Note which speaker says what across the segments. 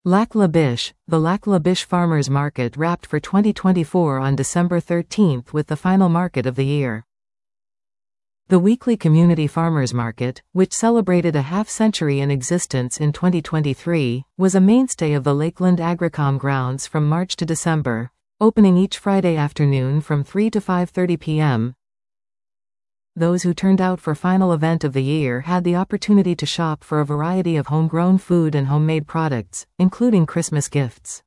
Speaker 1: Lac La Biche. The Lac La Biche Farmers Market wrapped for 2024 on December 13 with the final market of the year. The weekly community farmers market, which celebrated a half-century in existence in 2023, was a mainstay of the Lakeland Agricom grounds from March to December, opening each Friday afternoon from 3 to 5:30 p.m. Those who turned out for final event of the year had the opportunity to shop for a variety of homegrown food and homemade products, including Christmas gifts.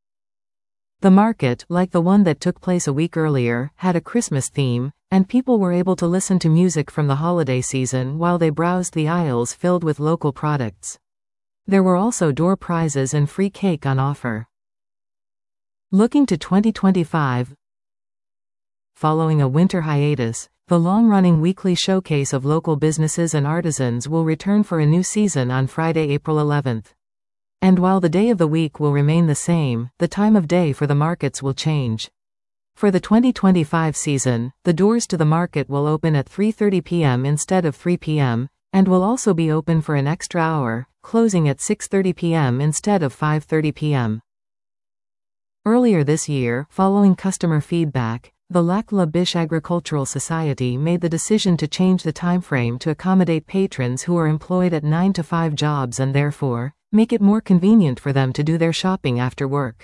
Speaker 1: The market, like the one that took place a week earlier, had a Christmas theme, and people were able to listen to music from the holiday season while they browsed the aisles filled with local products. There were also door prizes and free cake on offer. Looking to 2025. Following a winter hiatus, the long-running weekly showcase of local businesses and artisans will return for a new season on Friday, April 11th. And while the day of the week will remain the same, the time of day for the markets will change. For the 2025 season, the doors to the market will open at 3:30 p.m. instead of 3 p.m., and will also be open for an extra hour, closing at 6:30 p.m. instead of 5:30 p.m. Earlier this year, following customer feedback, the Lac La Biche Agricultural Society made the decision to change the timeframe to accommodate patrons who are employed at 9-to-5 jobs and therefore, make it more convenient for them to do their shopping after work.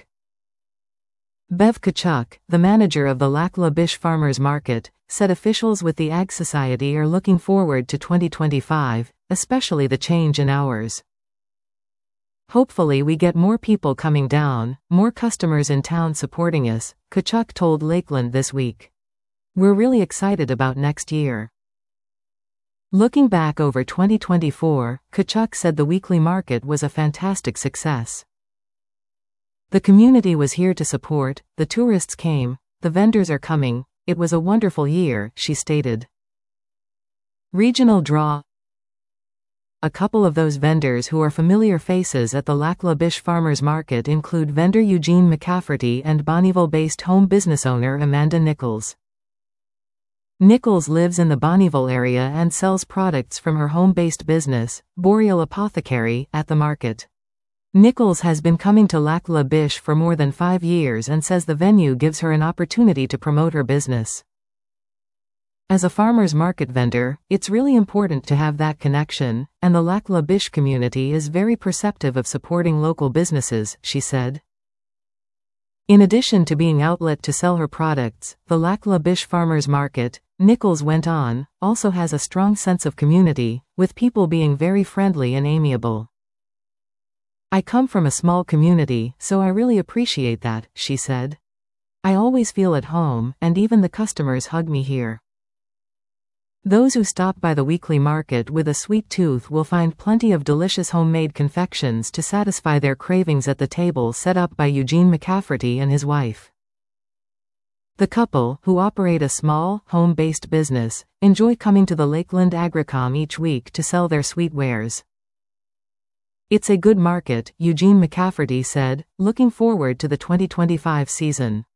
Speaker 1: Bev Kachuk, the manager of the Lac La Biche Farmers Market, said officials with the Ag Society are looking forward to 2025, especially the change in hours. Hopefully we get more people coming down, more customers in town supporting us, Kachuk told Lakeland this week. We're really excited about next year. Looking back over 2024, Kachuk said the weekly market was a fantastic success. The community was here to support, the tourists came, the vendors are coming, it was a wonderful year, she stated. Regional draw. A couple of those vendors who are familiar faces at the Lac La Biche Farmers Market include vendor Eugene McCafferty and Bonnyville-based home business owner Amanda Nichols. Nichols lives in the Bonnyville area and sells products from her home-based business, Boreal Apothecary, at the market. Nichols has been coming to Lac La Biche for more than 5 years and says the venue gives her an opportunity to promote her business. As a farmer's market vendor, it's really important to have that connection, and the Lac La Biche community is very perceptive of supporting local businesses, she said. In addition to being outlet to sell her products, the Lac La Biche Farmers Market, Nichols went on, also has a strong sense of community, with people being very friendly and amiable. I come from a small community, so I really appreciate that, she said. I always feel at home, and even the customers hug me here. Those who stop by the weekly market with a sweet tooth will find plenty of delicious homemade confections to satisfy their cravings at the table set up by Eugene McCafferty and his wife. The couple, who operate a small, home-based business, enjoy coming to the Lakeland Agricom each week to sell their sweet wares. It's a good market, Eugene McCafferty said, looking forward to the 2025 season.